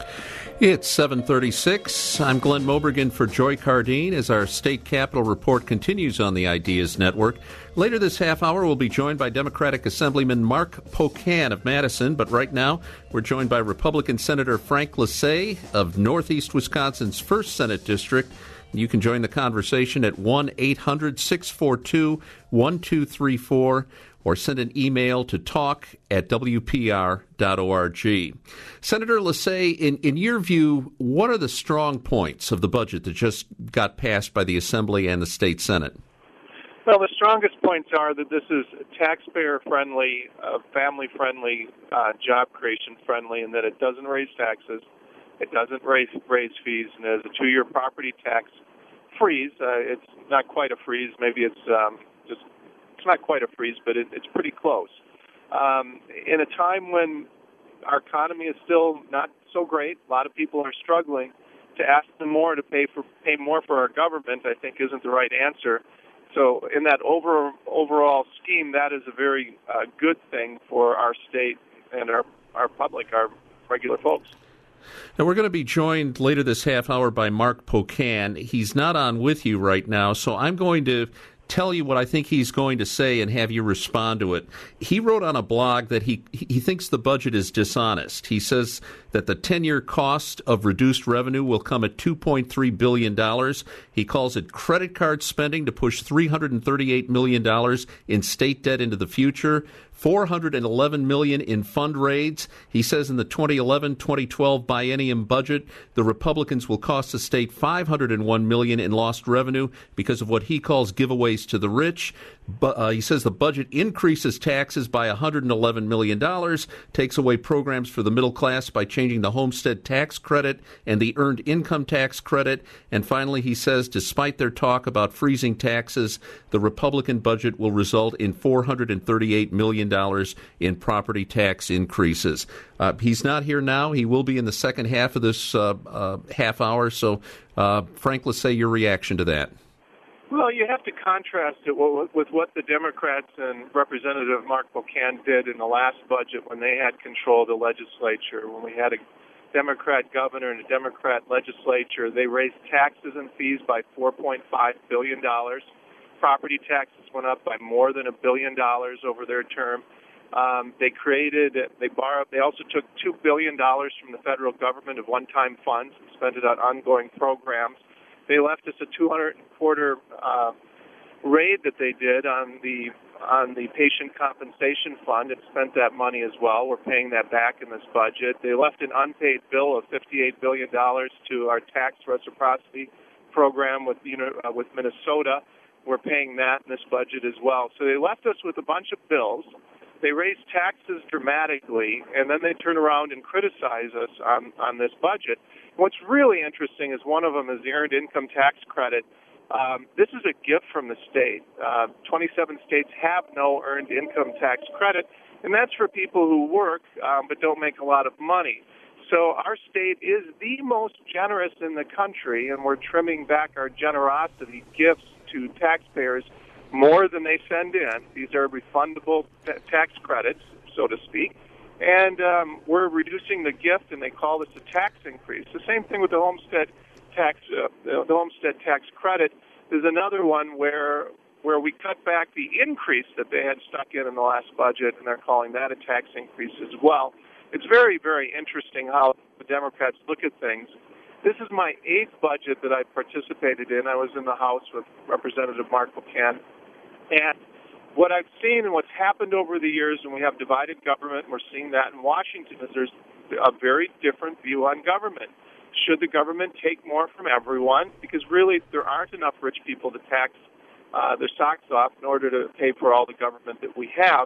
It's 7:36. I'm Glenn Mobergen for Joy Cardine as our State Capitol Report continues on the Ideas Network. Later this half hour, we'll be joined by Democratic Assemblyman Mark Pocan of Madison, but right now we're joined by Republican Senator Frank Lessay of Northeast Wisconsin's 1st Senate District. You can join the conversation at 1-800-642-1234 or send an email to talk@wpr.org. Senator Lessay, in your view, what are the strong points of the budget that just got passed by the Assembly and the State Senate? Well, the strongest points are that this is taxpayer-friendly, family-friendly, job creation-friendly, and that it doesn't raise taxes, it doesn't raise fees, and there's a 2-year property tax freeze. It's not quite a freeze. Maybe it's it's not quite a freeze, but it's pretty close. In a time when our economy is still not so great, a lot of people are struggling. To ask them more to pay more for our government, I think, isn't the right answer. So, in that overall scheme, that is a very good thing for our state and our public, our regular folks. Now, we're going to be joined later this half hour by Mark Pocan. He's not on with you right now, so I'm going to tell you what I think he's going to say and have you respond to it. He wrote on a blog that he thinks the budget is dishonest. He says that the 10-year cost of reduced revenue will come at $2.3 billion. He calls it credit card spending to push $338 million in state debt into the future, $411 million in fund raids. He says in the 2011-2012 biennium budget, the Republicans will cost the state $501 million in lost revenue because of what he calls giveaways to the rich. He says the budget increases taxes by $111 million, takes away programs for the middle class by changing the homestead tax credit and the earned income tax credit. And finally, he says, despite their talk about freezing taxes, the Republican budget will result in $438 million in property tax increases. He's not here now. He will be in the second half of this half hour. So, Frank, let's say your reaction to that. Well, you have to contrast it with what the Democrats and Representative Mark Pocan did in the last budget when they had control of the legislature. When we had a Democrat governor and a Democrat legislature, they raised taxes and fees by $4.5 billion. Property taxes went up by more than $1 billion over their term. They also took $2 billion from the federal government of one-time funds and spent it on ongoing programs. They left us a $200 raid that they did on the patient compensation fund and spent that money as well. We're paying that back in this budget. They left an unpaid bill of $58 billion to our tax reciprocity program with Minnesota. We're paying that in this budget as well. So they left us with a bunch of bills. They raised taxes dramatically, and then they turn around and criticize us on this budget. What's really interesting is one of them is the Earned Income Tax Credit. This is a gift from the state. 27 states have no Earned Income Tax Credit, and that's for people who work but don't make a lot of money. So our state is the most generous in the country, and we're trimming back our generosity gifts to taxpayers more than they send in. These are refundable tax credits, so to speak. And we're reducing the gift, and they call this a tax increase. The same thing with the homestead tax, credit. There's another one where we cut back the increase that they had stuck in the last budget, and they're calling that a tax increase as well. It's very, very interesting how the Democrats look at things. This is my 8th budget that I participated in. I was in the House with Representative Mark Pocan. And what I've seen and what's happened over the years, and we have divided government, and we're seeing that in Washington, is there's a very different view on government. Should the government take more from everyone? Because really there aren't enough rich people to tax their socks off in order to pay for all the government that we have.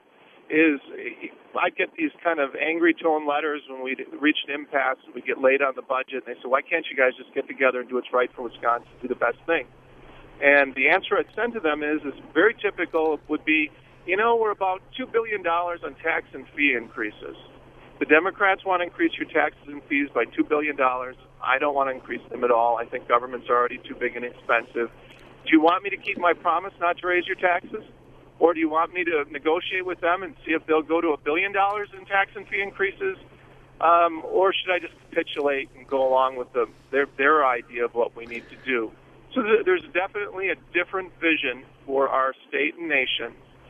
I get these kind of angry tone letters when we reach an impasse and we get late on the budget, and they say, why can't you guys just get together and do what's right for Wisconsin, do the best thing? And the answer I'd send to them is very typical, would be, we're about $2 billion on tax and fee increases. The Democrats want to increase your taxes and fees by $2 billion. I don't want to increase them at all. I think government's already too big and expensive. Do you want me to keep my promise not to raise your taxes? Or do you want me to negotiate with them and see if they'll go to $1 billion in tax and fee increases? or should I just capitulate and go along with their idea of what we need to do? So there's definitely a different vision for our state and nation.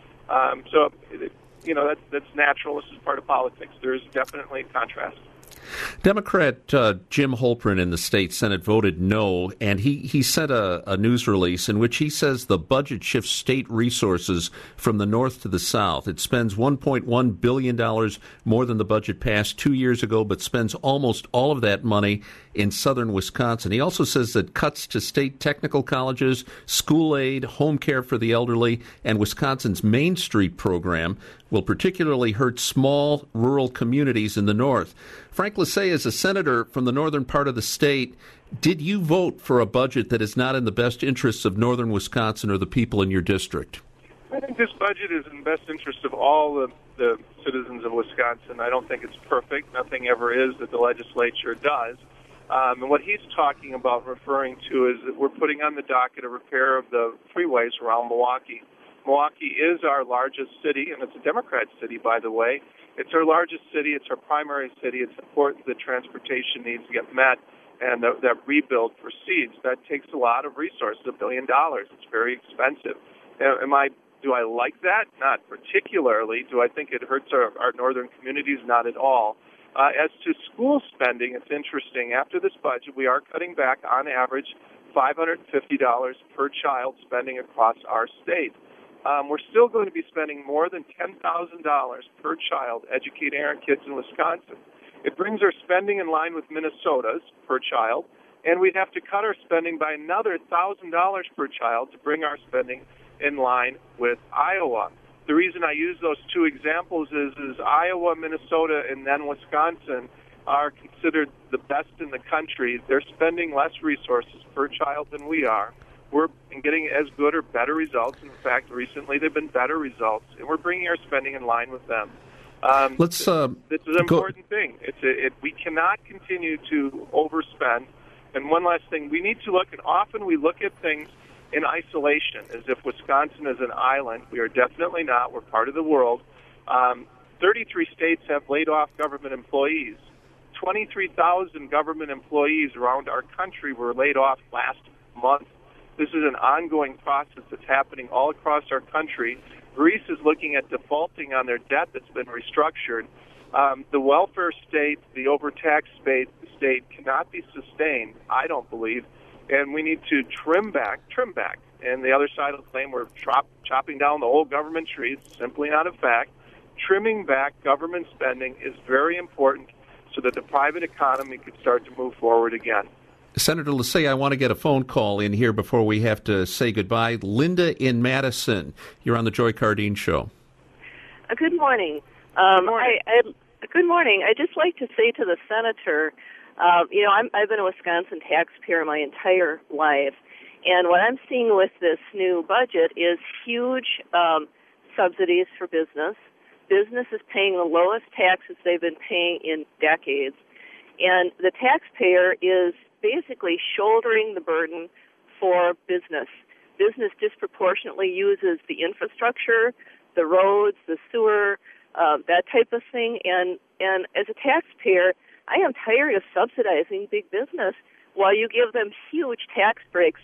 That's natural. This is part of politics. There's definitely a contrast. Democrat Jim Holprin in the state Senate voted no, and he sent a news release in which he says the budget shifts state resources from the north to the south. It spends $1.1 billion more than the budget passed 2 years ago, but spends almost all of that money in southern Wisconsin. He also says that cuts to state technical colleges, school aid, home care for the elderly, and Wisconsin's Main Street program will particularly hurt small rural communities in the north. Frank Lessay, as a senator from the northern part of the state, did you vote for a budget that is not in the best interests of northern Wisconsin or the people in your district? I think this budget is in the best interest of all the citizens of Wisconsin. I don't think it's perfect. Nothing ever is that the legislature does. And what he's talking about, referring to, is that we're putting on the docket a repair of the freeways around Milwaukee. Milwaukee is our largest city, and it's a Democrat city, by the way. It's our largest city. It's our primary city. It's important that transportation needs get met and that rebuild proceeds. That takes a lot of resources, $1 billion. It's very expensive. Do I like that? Not particularly. Do I think it hurts our northern communities? Not at all. As to school spending, it's interesting. After this budget, we are cutting back, on average, $550 per child spending across our state. We're still going to be spending more than $10,000 per child educating our kids in Wisconsin. It brings our spending in line with Minnesota's per child, and we'd have to cut our spending by another $1,000 per child to bring our spending in line with Iowa. The reason I use those two examples is Iowa, Minnesota, and then Wisconsin are considered the best in the country. They're spending less resources per child than we are. We're getting as good or better results. In fact, recently they've been better results, and we're bringing our spending in line with them. This is an important thing. We cannot continue to overspend. And one last thing, we need to look, and often we look at things in isolation, as if Wisconsin is an island. We are definitely not. We're part of the world. 33 states have laid off government employees. 23,000 government employees around our country were laid off last month. This is an ongoing process that's happening all across our country. Greece is looking at defaulting on their debt that's been restructured. The welfare state, the overtaxed state cannot be sustained, I don't believe, and we need to trim back. And the other side of the claim, we're chopping down the whole government tree. It's simply not a fact. Trimming back government spending is very important so that the private economy could start to move forward again. Senator Lessay, I want to get a phone call in here before we have to say goodbye. Linda in Madison, you're on the Joy Cardine Show. Good morning. Good morning. Good morning. I'd just like to say to the senator, I've been a Wisconsin taxpayer my entire life, and what I'm seeing with this new budget is huge subsidies for business. Business is paying the lowest taxes they've been paying in decades, and the taxpayer is basically shouldering the burden for business. Business disproportionately uses the infrastructure, the roads, the sewer, that type of thing. And as a taxpayer, I am tired of subsidizing big business while you give them huge tax breaks.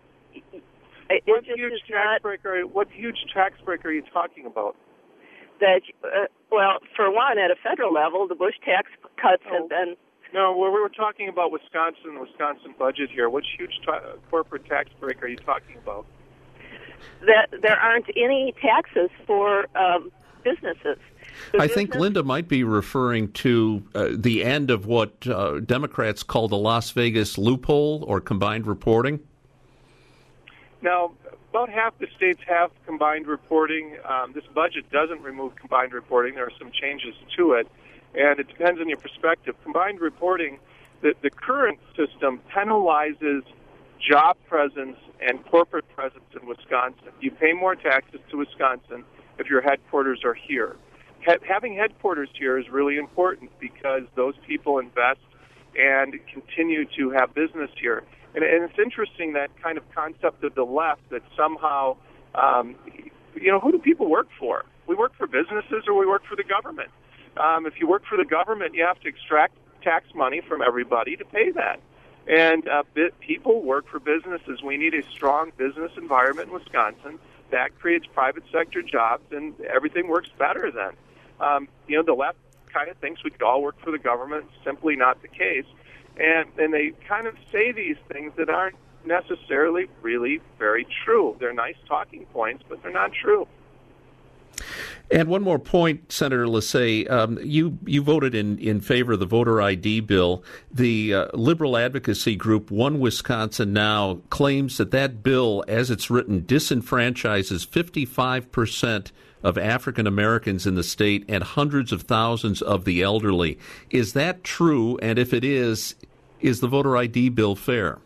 What huge tax break are you talking about? That, for one, at a federal level, the Bush tax cuts have been... No, we were talking about Wisconsin budget here. Which huge corporate tax break are you talking about? That there aren't any taxes for businesses. I think Linda might be referring to the end of what Democrats call the Las Vegas loophole or combined reporting. Now, about half the states have combined reporting. This budget doesn't remove combined reporting. There are some changes to it. And it depends on your perspective. Combined reporting, the current system penalizes job presence and corporate presence in Wisconsin. You pay more taxes to Wisconsin if your headquarters are here. Having headquarters here is really important because those people invest and continue to have business here. And it's interesting, that kind of concept of the left, that somehow, who do people work for? We work for businesses or we work for the government. If you work for the government, you have to extract tax money from everybody to pay that. And people work for businesses. We need a strong business environment in Wisconsin that creates private sector jobs, and everything works better then. The left kind of thinks we could all work for the government. Simply not the case. And they kind of say these things that aren't necessarily really very true. They're nice talking points, but they're not true. And one more point, Senator Lessay, you voted in favor of the voter ID bill. The liberal advocacy group One Wisconsin Now claims that bill, as it's written, disenfranchises 55% of African Americans in the state and hundreds of thousands of the elderly. Is that true? And if it is the voter ID bill fair?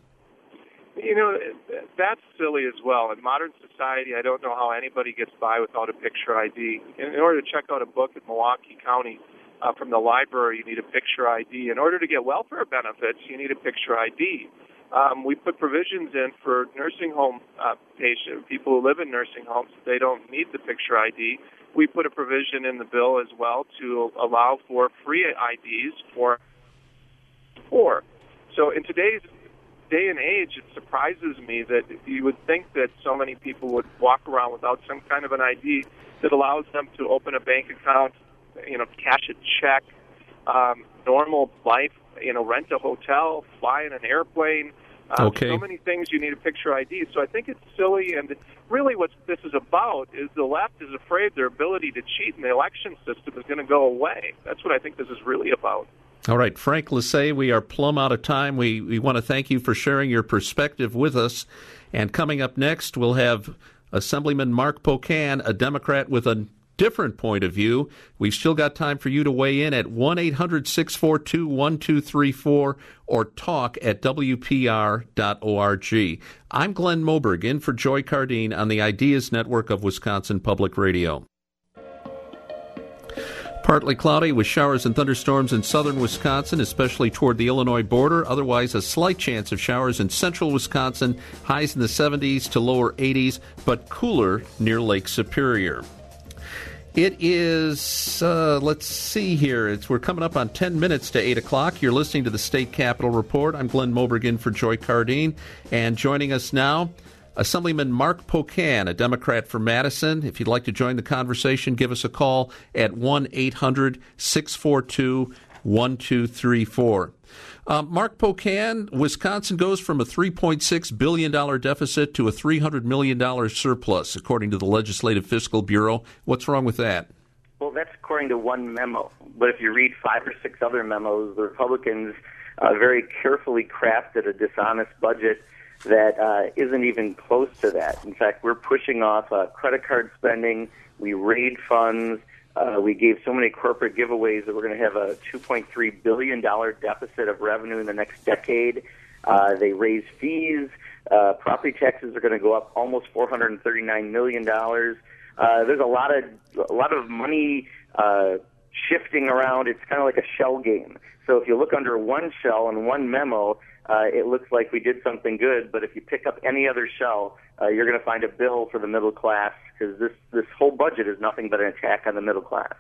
That's silly as well. In modern society, I don't know how anybody gets by without a picture ID. In order to check out a book in Milwaukee County from the library, you need a picture ID. In order to get welfare benefits, you need a picture ID. We put provisions in for nursing home patients, people who live in nursing homes. They don't need the picture ID. We put a provision in the bill as well to allow for free IDs for poor. So in today's day and age, it surprises me that you would think that so many people would walk around without some kind of an ID that allows them to open a bank account, cash a check, normal life, rent a hotel, fly in an airplane. Okay. So many things you need a picture ID. So I think it's silly, and really what this is about is the left is afraid their ability to cheat in the election system is going to go away. That's what I think this is really about. All right, Frank Lessay, we are plumb out of time. We want to thank you for sharing your perspective with us. And coming up next, we'll have Assemblyman Mark Pocan, a Democrat with a different point of view. We've still got time for you to weigh in at 1-800-642-1234 or talk at WPR.org. I'm Glenn Moberg, in for Joy Cardine on the Ideas Network of Wisconsin Public Radio. Partly cloudy with showers and thunderstorms in southern Wisconsin, especially toward the Illinois border. Otherwise, a slight chance of showers in central Wisconsin, highs in the 70s to lower 80s, but cooler near Lake Superior. It is, let's see here, we're coming up on 10 minutes to 8 o'clock. You're listening to the State Capitol Report. I'm Glenn Moberg, in for Joy Cardine. And joining us now, Assemblyman Mark Pocan, a Democrat from Madison. If you'd like to join the conversation, give us a call at 1-800-642-1234. Mark Pocan, Wisconsin goes from a $3.6 billion deficit to a $300 million surplus, according to the Legislative Fiscal Bureau. What's wrong with that? Well, that's according to one memo. But if you read 5 or 6 other memos, the Republicans very carefully crafted a dishonest budget that isn't even close to that. In fact, we're pushing off credit card spending. We raid funds. We gave so many corporate giveaways that we're going to have a $2.3 billion deficit of revenue in the next decade. They raise fees. Property taxes are going to go up almost $439 million. There's a lot of money shifting around. It's kind of like a shell game. So if you look under one shell and one memo, it looks like we did something good, but if you pick up any other shell, you're going to find a bill for the middle class, because this whole budget is nothing but an attack on the middle class.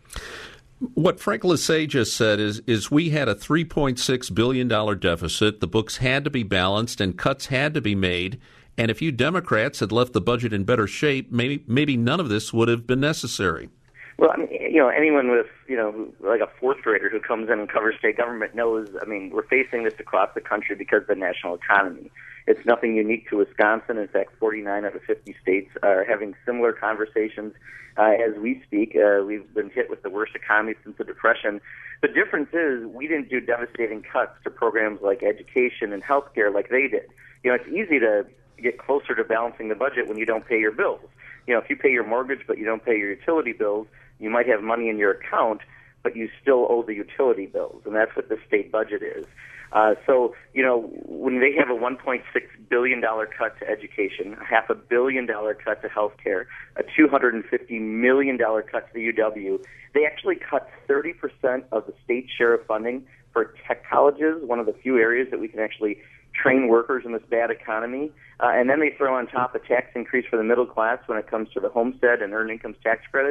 What Frank Lessay just said is we had a $3.6 billion deficit. The books had to be balanced and cuts had to be made. And if you Democrats had left the budget in better shape, maybe none of this would have been necessary. Well, I mean, anyone with, like a fourth grader who comes in and covers state government knows, we're facing this across the country because of the national economy. It's nothing unique to Wisconsin. In fact, 49 out of 50 states are having similar conversations as we speak. We've been hit with the worst economy since the Depression. The difference is we didn't do devastating cuts to programs like education and healthcare like they did. It's easy to get closer to balancing the budget when you don't pay your bills. If you pay your mortgage but you don't pay your utility bills, you might have money in your account, but you still owe the utility bills, and that's what the state budget is. So, when they have a $1.6 billion cut to education, a $500 million cut to health care, a $250 million cut to the UW, they actually cut 30% of the state share of funding for tech colleges, one of the few areas that we can actually train workers in this bad economy. And then they throw on top a tax increase for the middle class when it comes to the homestead and earned income tax credits.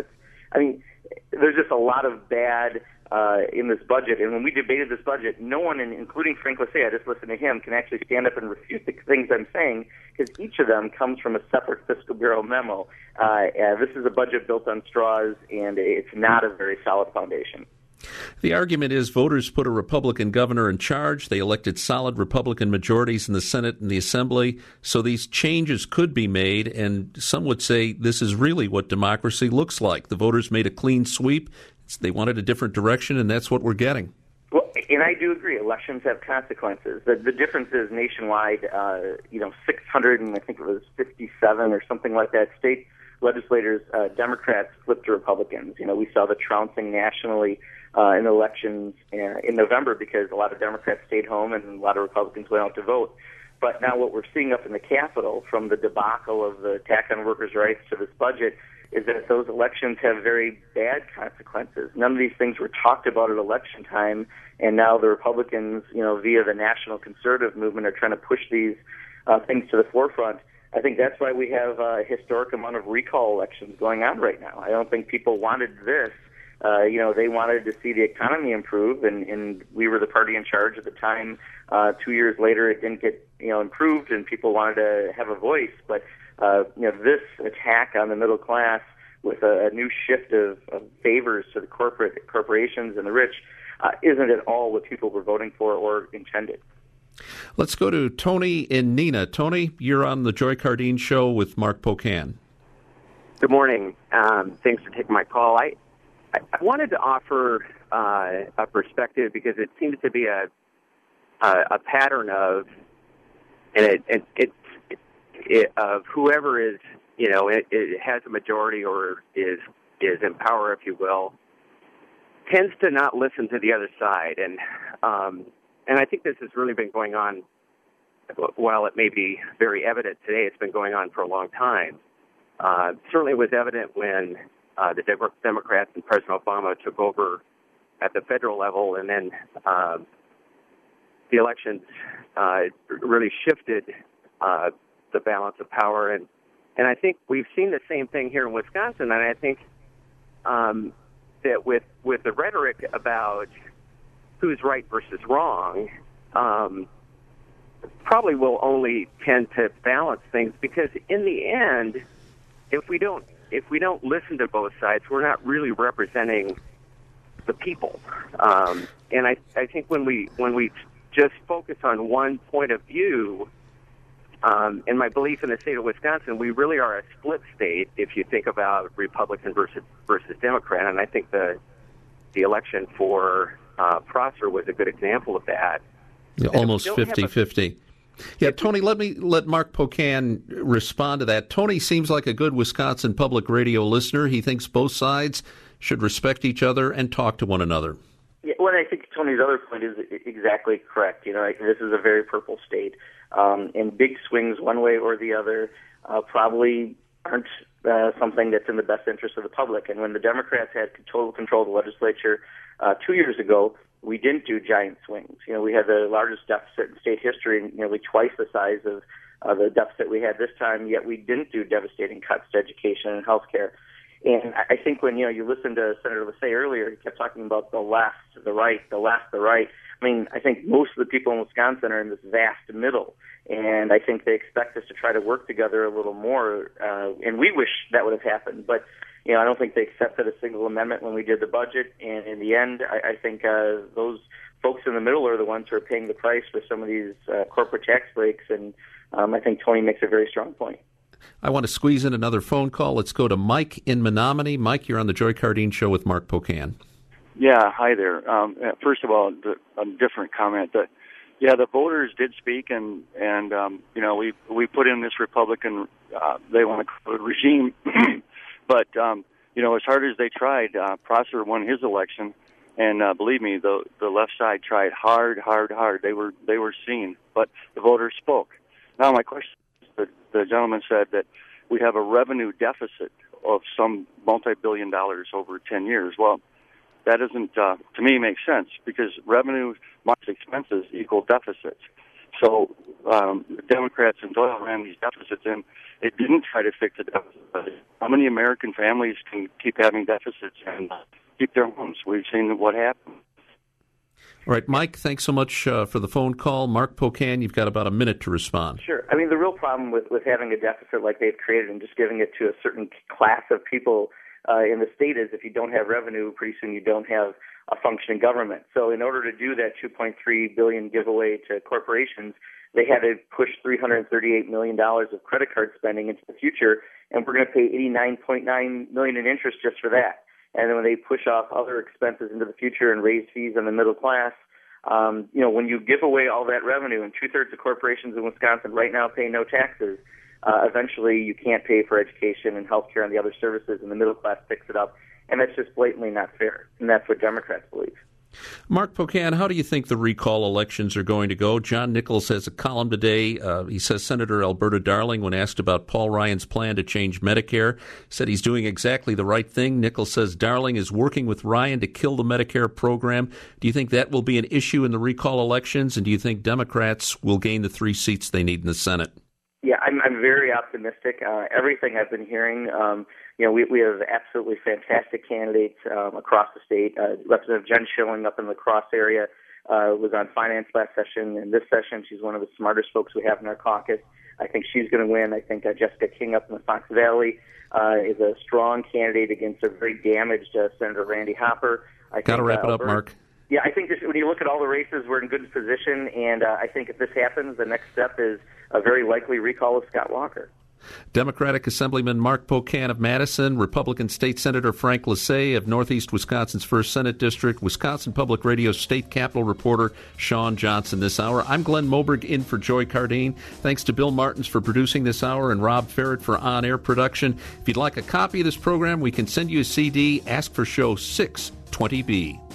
I mean, there's just a lot of bad in this budget. And when we debated this budget, no one, including Frank Lasay, I just listened to him, can actually stand up and refute the things I'm saying, because each of them comes from a separate Fiscal Bureau memo. This is a budget built on straws, and it's not a very solid foundation. The argument is voters put a Republican governor in charge. They elected solid Republican majorities in the Senate and the Assembly. So these changes could be made, and some would say this is really what democracy looks like. The voters made a clean sweep. They wanted a different direction, and that's what we're getting. Well, and I do agree. Elections have consequences. The difference is nationwide, 600 and I think it was 57 or something like that, state legislators, Democrats flipped to Republicans. We saw the trouncing nationally in elections in November because a lot of Democrats stayed home and a lot of Republicans went out to vote. But now what we're seeing up in the Capitol, from the debacle of the attack on workers' rights to this budget, is that those elections have very bad consequences. None of these things were talked about at election time, and now the Republicans, via the national conservative movement, are trying to push these things to the forefront. I think that's why we have a historic amount of recall elections going on right now. I don't think people wanted this. They wanted to see the economy improve, and we were the party in charge at the time. 2 years later, it didn't get improved, and people wanted to have a voice. But this attack on the middle class with a new shift of favors to the corporations and the rich isn't at all what people were voting for or intended. Let's go to Tony and Nina. Tony, you're on the Joy Cardine Show with Mark Pocan. Good morning. Thanks for taking my call. I wanted to offer a perspective because it seems to be a pattern of, of whoever is, it has a majority or is in power, if you will, tends to not listen to the other side. And I think this has really been going on, while it may be very evident today, it's been going on for a long time. Certainly was evident when the Democrats and President Obama took over at the federal level, and then the elections really shifted the balance of power. And I think we've seen the same thing here in Wisconsin, and I think that with the rhetoric about who's right versus wrong, probably will only tend to balance things, because in the end, if we don't listen to both sides, we're not really representing the people. And I think when we just focus on one point of view, in my belief in the state of Wisconsin, we really are a split state if you think about Republican versus Democrat. And I think the election for Prosser was a good example of that. Yeah, almost 50-50. Yeah, Tony, let Mark Pocan respond to that. Tony seems like a good Wisconsin public radio listener. He thinks both sides should respect each other and talk to one another. Yeah, well, I think Tony's other point is exactly correct. This is a very purple state, and big swings one way or the other probably aren't something that's in the best interest of the public. And when the Democrats had total control of the legislature 2 years ago, we didn't do giant swings. We had the largest deficit in state history, nearly twice the size of the deficit we had this time, yet we didn't do devastating cuts to education and health care. And I think when, you listen to Senator Lasay earlier, he kept talking about the left, the right, the left, the right. I mean, I think most of the people in Wisconsin are in this vast middle, and I think they expect us to try to work together a little more, and we wish that would have happened. But I don't think they accepted a single amendment when we did the budget, and in the end, I think those folks in the middle are the ones who are paying the price for some of these corporate tax breaks, and I think Tony makes a very strong point. I want to squeeze in another phone call. Let's go to Mike in Menominee. Mike, you're on the Joy Cardine Show with Mark Pocan. Yeah, hi there. First of all, a different comment. The voters did speak, and we put in this Republican, they want to call it regime, but as hard as they tried, Prosser won his election, and believe me, the left side tried hard. They were seen, but the voters spoke. Now my question is, the gentleman said that we have a revenue deficit of some multi-billion dollars over 10 years. Well, that doesn't, to me, make sense, because revenue minus expenses equal deficits. So the Democrats and Doyle ran these deficits in. They didn't try to fix the deficit. How many American families can keep having deficits and keep their homes? We've seen what happened. All right, Mike, thanks so much for the phone call. Mark Pocan, you've got about a minute to respond. Sure. I mean, the real problem with having a deficit like they've created and just giving it to a certain class of people in the state is if you don't have revenue, pretty soon you don't have a functioning government. So in order to do that $2.3 billion giveaway to corporations, they had to push $338 million of credit card spending into the future, and we're going to pay $89.9 million in interest just for that. And then when they push off other expenses into the future and raise fees on the middle class, when you give away all that revenue, and 2/3 of corporations in Wisconsin right now pay no taxes, eventually you can't pay for education and health care and the other services, and the middle class picks it up. And that's just blatantly not fair, and that's what Democrats believe. Mark Pocan, how do you think the recall elections are going to go? John Nichols has a column today. He says Senator Alberta Darling, when asked about Paul Ryan's plan to change Medicare, said he's doing exactly the right thing. Nichols says Darling is working with Ryan to kill the Medicare program. Do you think that will be an issue in the recall elections, and do you think Democrats will gain the 3 seats they need in the Senate? Yeah, I'm very optimistic. Everything I've been hearing, we have absolutely fantastic candidates across the state. Representative Jen Schilling up in the La Crosse area was on finance last session. In this session, she's one of the smartest folks we have in our caucus. I think she's going to win. I think Jessica King up in the Fox Valley is a strong candidate against a very damaged Senator Randy Hopper. Got to wrap it up, Mark. Yeah, I think when you look at all the races, we're in good position, and I think if this happens, the next step is a very likely recall of Scott Walker. Democratic Assemblyman Mark Pocan of Madison, Republican State Senator Frank Lessay of Northeast Wisconsin's 1st Senate District, Wisconsin Public Radio State Capitol reporter Sean Johnson this hour. I'm Glenn Moberg in for Joy Cardine. Thanks to Bill Martins for producing this hour and Rob Ferret for on-air production. If you'd like a copy of this program, we can send you a CD. Ask for show 620B.